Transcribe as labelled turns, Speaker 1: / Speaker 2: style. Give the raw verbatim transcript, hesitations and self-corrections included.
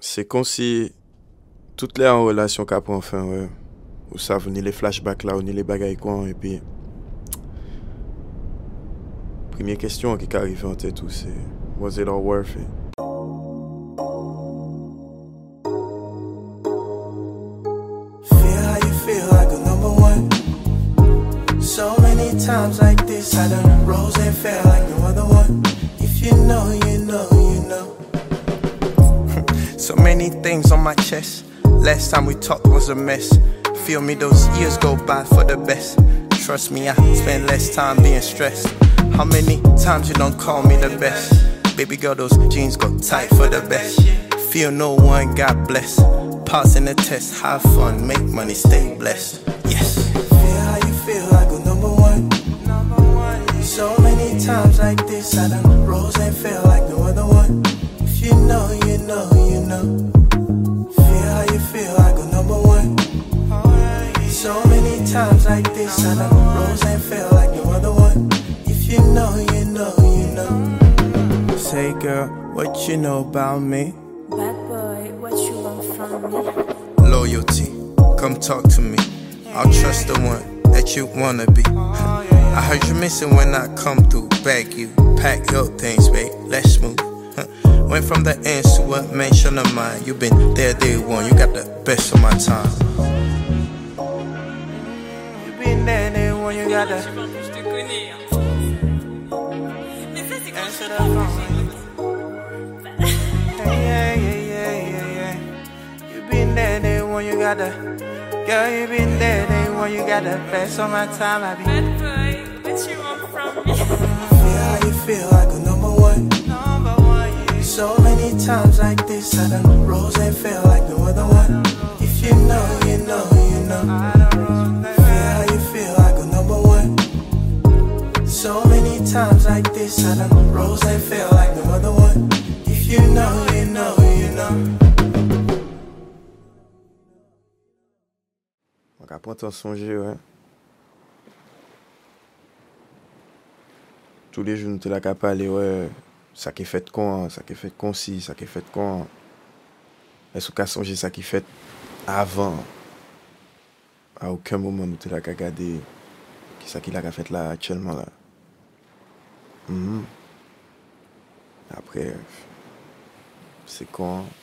Speaker 1: C'est comme si toutes les en relation qu'a prend fin, ouais. Ou ça, ni les flashbacks là, ou ni les bagailles quoi, et puis... Première question qui arrive en tête, c'est... Was it all worth it?
Speaker 2: Feel how you feel like a number one. So many times like this, I done rose and fell like no other one. If you know, you know, you know. So many things on my chest. Last time we talked was a mess. Feel me, those years go by for the best. Trust me, I spend less time being stressed. How many times you don't call me the best? Baby girl, those jeans go tight for the best. Feel no one, God bless. Passing the test, have fun, make money, stay blessed. Yes. Feel how you feel, I go number one. So many times like this, I done rose and fell like no other one. If you know, you know, you know. Feel how you feel, I go number one. So many times like this, I done rose and fell like no other one. If you know, you know, you know. Say girl, what you know about me?
Speaker 3: Bad boy, what you want from me?
Speaker 2: Loyalty, come talk to me. I'll trust the one that you wanna be. I heard you missing when I come through. Bag you, pack your things, babe, let's move. Went from the ends to a mention of mine. You been there day one, you got the best of my time. You been there day one, you got the.
Speaker 3: Je te connais. Mais ça, c'est quand
Speaker 2: Answer
Speaker 3: je
Speaker 2: the
Speaker 3: te
Speaker 2: phone. Yeah, yeah, yeah, yeah, yeah. You been there day one, you got the. Girl, you been there day one, you got the best of my time. I be.
Speaker 3: Bad boy, what you want from me?
Speaker 2: Feel how you feel like a number one. Number one, yeah. So many times like this, I done rose and fell like no other one. If you know, you know, you know. Feel how you feel like a number one. So many times like this, I done rose and fell like no other one. If you know, you know, you know.
Speaker 1: On va prendre en songer, ouais. Tous les jours, nous te la qu'à parler, ouais. Ça qui est fait quand, ça qui est fait concis, ça qui est fait quand. Est-ce qu'on a songé ça qui est fait avant? À aucun moment, nous te la qu'à regarder qui ça qui l'a fait là actuellement là. Mm-hmm. Après, c'est quand.